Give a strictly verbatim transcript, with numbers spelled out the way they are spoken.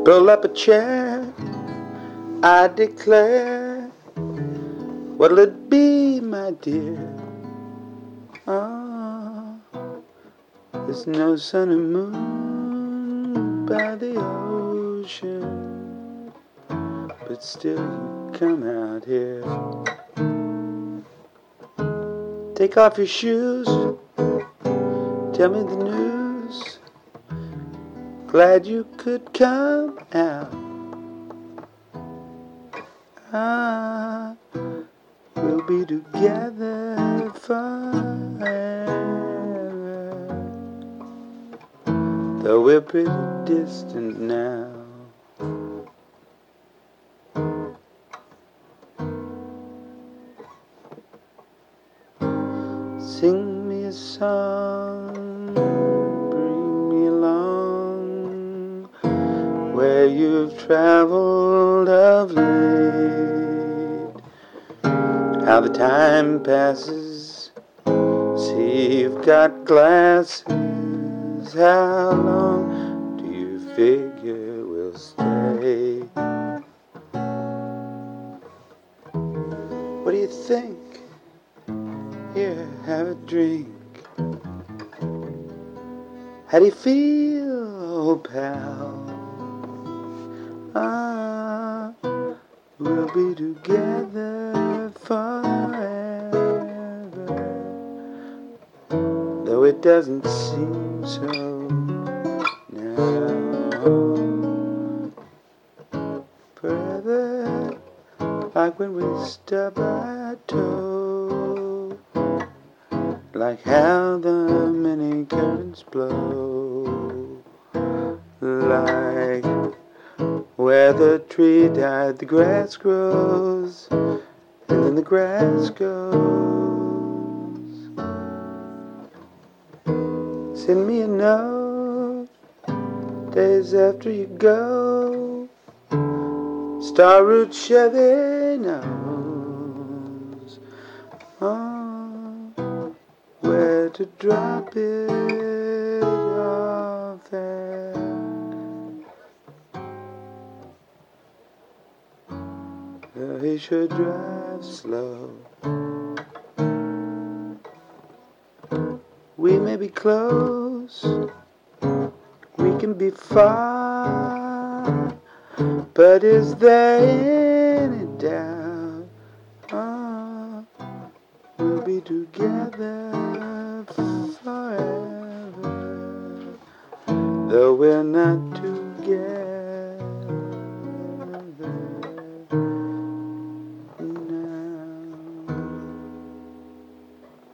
Pull up a chair, I declare. What'll it be, my dear? Ah, there's no sun and moon by the ocean, but still you come out here. Take off your shoes, tell me the news. Glad you could come out. Ah, we'll be together forever, though we're pretty distant now. Sing me a song, bring me along, where you've traveled of late. How the time passes, see you've got glasses. How long do you figure we'll stay? What do you think? Here, have a drink. How do you feel, old pal? Ah, we'll be together forever, though it doesn't seem so now. Forever, like when we stub our toe, like how the many currents blow, like where the tree died, the grass grows, and then the grass goes. Send me a note days after you go. Starroot Chevy knows oh, where to drop it off there. He should drive slow. We may be close, we can be far, but is there any doubt? Oh, we'll be together forever, though we're not together.